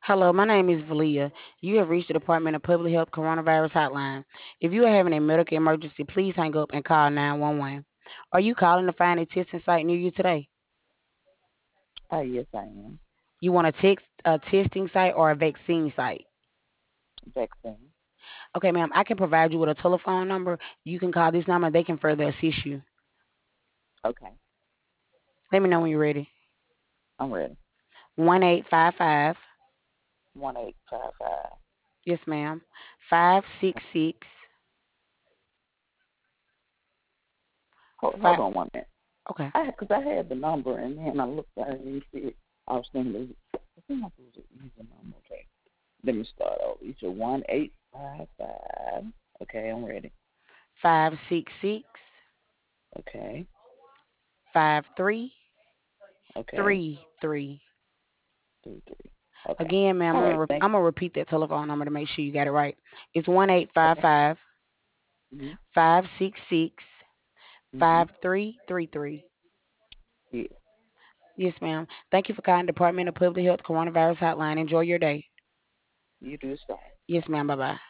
Hello, my name is Valia. You have reached the Department of Public Health Coronavirus Hotline. If you are having a medical emergency, please hang up and call 911. Are you calling to find a testing site near you today? Yes, I am. You want a testing site or a vaccine site? Vaccine. Okay, ma'am, I can provide you with a telephone number. You can call this number. They can further assist you. Okay, Let me know when you're ready. I'm ready. 1855. 1855. Yes, ma'am. 566. Hold Five. on 1 minute. Okay. Because I had the number and then I looked at it and see it. I was thinking, I think it was an easy number. Okay, let me start over. You said 1855. Okay, I'm ready. 566. Okay, 5333. okay, 33. Okay. Again, ma'am, All right. Thank I'm gonna repeat that telephone number to make sure you got it right. It's you. Okay. 1855 Mhm. 566 Mhm. 5333. Yeah. Yes, ma'am. Thank you for calling Department of Public Health Coronavirus Hotline. Enjoy your day. You do the same. Yes, ma'am. Bye bye.